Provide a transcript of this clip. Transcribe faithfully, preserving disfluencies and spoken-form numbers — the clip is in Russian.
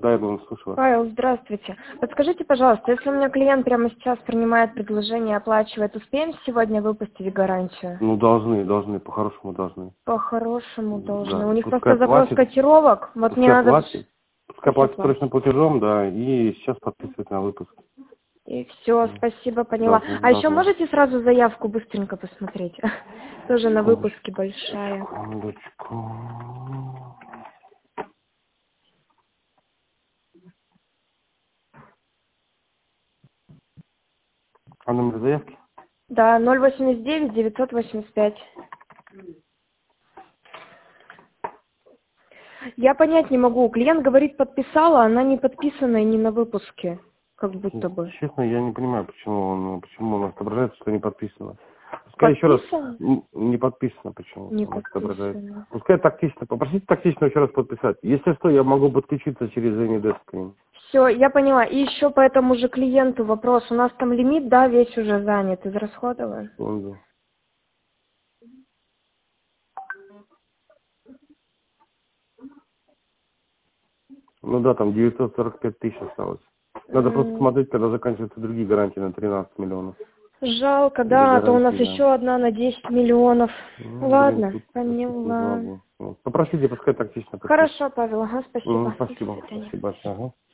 Да, я думаю, слушаю вас. Павел, здравствуйте. Подскажите, пожалуйста, если у меня клиент прямо сейчас принимает предложение, оплачивает, успеем сегодня выпустить гарантию? Ну, должны, должны, по-хорошему должны. По-хорошему должны. Да, У них пускай просто запрос платит, котировок. Вот мне пускай надо... платит, пускай Пускай платит платит. срочным платежом, да, и сейчас подписывает на выпуск. И все, Да. спасибо, поняла. Должны, А еще должны. можете сразу заявку быстренько посмотреть? Тоже на Секундочку, выпуске большая. секундочку. А номер заявки? Да, ноль восемьдесят девять девятьсот восемьдесят пять. Я понять не могу. Клиент говорит, подписала, она не подписана и не на выпуске. Как будто бы. Честно, я не понимаю, почему он, почему он отображается, что не подписано. Пускай еще раз Подписано? м, не подписано, почему Не он отображается. подписано. Пускай тактично, попросите тактично еще раз подписать. Если что, я могу подключиться через Anydesk к ним. Все, я поняла. И еще по этому же клиенту вопрос. У нас там лимит, да, весь уже занят, израсходован. Секунду. Ну да, там девятьсот сорок пять тысяч осталось. Надо просто М, смотреть, когда заканчиваются другие гарантии на тринадцать миллионов. Жалко, Или да, а то у нас гарантии, да. еще одна на десять миллионов. Ну, блин, Ладно, тут, тут не поняла. смогу. Вот. Попросите, пускай тактично подпишет. Хорошо, Павел, ага, Мгм, спасибо. До спасибо, свидания. спасибо большое. Ага.